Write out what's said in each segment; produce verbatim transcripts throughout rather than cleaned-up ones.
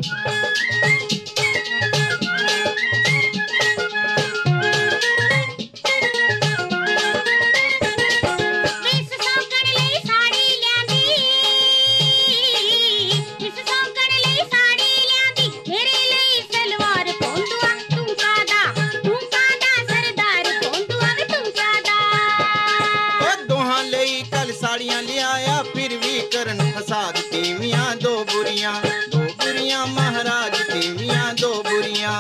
साड़ियां ले आया फिर भी करन फसाद तीवियां दो बुरियां दो बुरियां महाराज तीवियां दो बुरियां।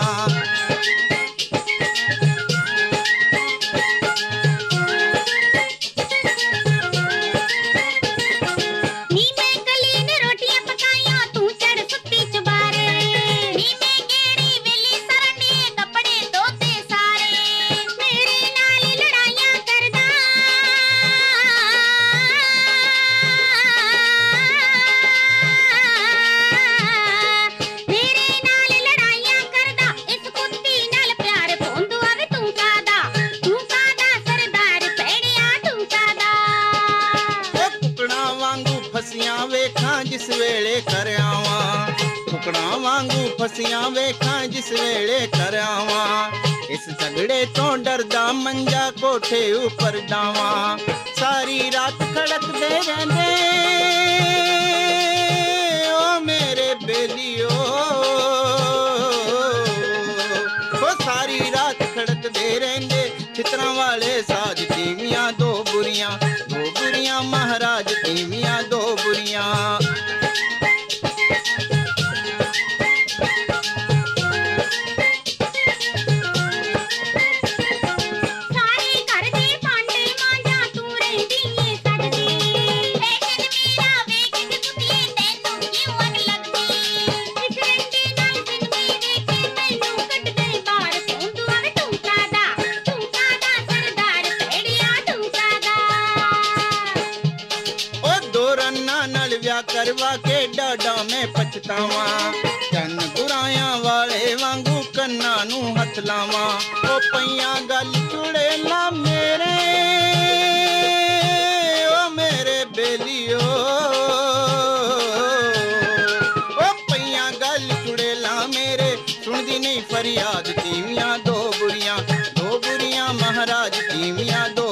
फसियां वेखां जिस वेले कर आवां टुकड़ा वांगू फसियां वेखां जिस वेले कर आवां। इस झगड़े तो डरदा मंजा कोठे ऊपर डावां सारी रात खड़कदे रहंदे ओ मेरे बेलियो ओ सारी रात खड़कदे रहंदे चित्रा वाले साज तीवियां दो बुरियां दो बुरियां महाराज तीवियां दो बुरियां। करवा के डाडा में पछतावा चन बुराया वाले वांगू कन्ना नू हथ लावा ओ पईया गल चुड़ेला मेरे ओ मेरे बेलियो ओ पईया गल चुड़ेला मेरे सुनदी नहीं फरियाद तीवियां दो बुरियां दो बुरियां महाराज तीवियां दो